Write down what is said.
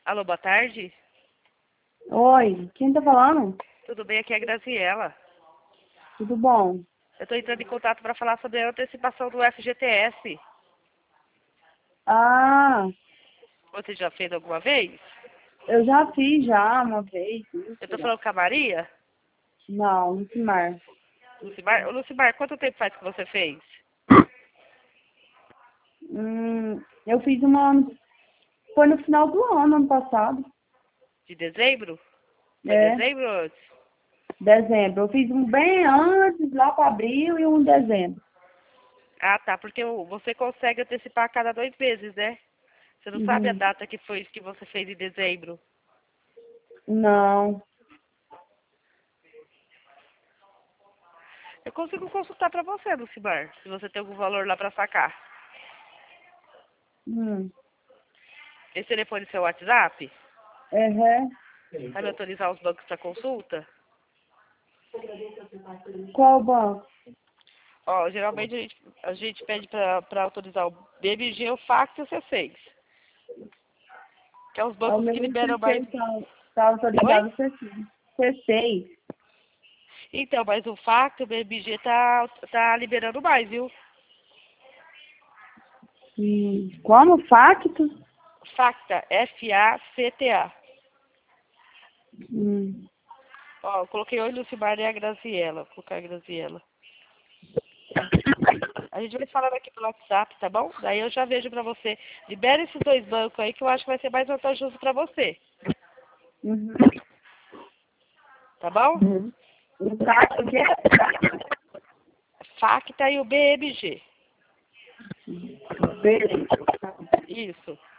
Alô, boa tarde. Oi, quem tá falando? Tudo bem? Aqui é a Graziela. Tudo bom? Eu estou entrando em contato para falar sobre a antecipação do FGTS. Ah, Você já fez alguma vez? eu já fiz já uma vez. Eu estou falando com a Maria. Não, Lucimar. Lucimar, ô, Lucimar, quanto tempo faz que você fez? Eu fiz foi no final do ano passado. De dezembro? Foi É, dezembro ou antes? dezembro. Eu fiz um bem antes, lá para abril, e um em dezembro. Ah, tá, porque você consegue antecipar a cada 2 meses, né? Você não sabe a Uhum. data que foi que você fez em dezembro. Não. Eu consigo consultar para você, Lucimar, se você tem algum valor lá para sacar. Hum. Esse telefone é seu WhatsApp? Uhum. Vai me autorizar os bancos para consulta? Qual banco? Ó, geralmente a gente pede para autorizar o BMG, o FAC e o C6. Que é os É o bancos que meu liberam mais. C6, tá Oi? autorizado C6. C6. Então, mas o FAC e o BMG tá liberando mais, viu? Como? Facto? FACTA, FACTA. Hum. Ó, eu coloquei oi Lucimar e a Graziella. Vou colocar a Graziella. A gente vai falando aqui pelo WhatsApp, tá bom? Daí eu já vejo pra você. Libera esses 2 bancos aí que eu acho que vai ser mais vantajoso pra você. Uhum. Tá bom? Uhum. O quê? FACTA e o BMG. Beleza. Isso.